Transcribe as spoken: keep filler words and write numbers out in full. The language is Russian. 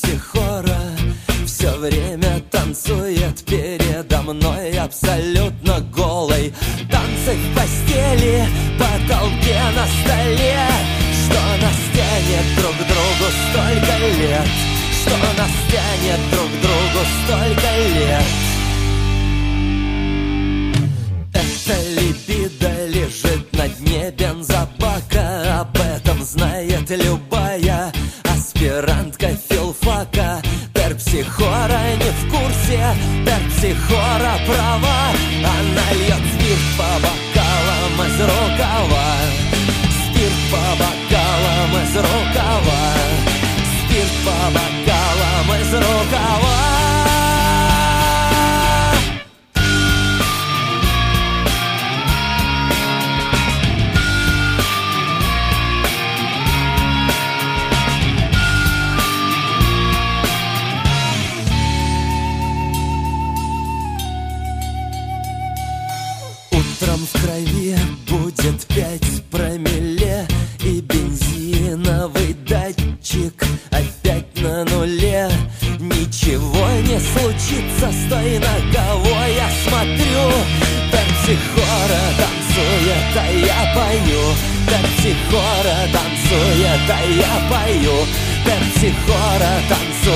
Терпсихора все время танцует передо мной абсолютно голой. Танцы в постели, потолке, на столе, что нас тянет друг к другу столько лет, что нас тянет друг к другу столько лет. Это либидо лежит на дне бензобака, об этом знает любая аспирантка филфака. Терпсихора не в курсе, терпсихора права, она льет спирт по бокалам из рукава, спирт по бокалам из рукава, спирт по бокалам из рукава. Утром в крови будет пять промилле, и бензиновый датчик опять на нуле. Ничего не случится, стой, на кого я смотрю. Терпсихора танцует, а я пою. Терпсихора танцует, а я пою. Терпсихора танцует.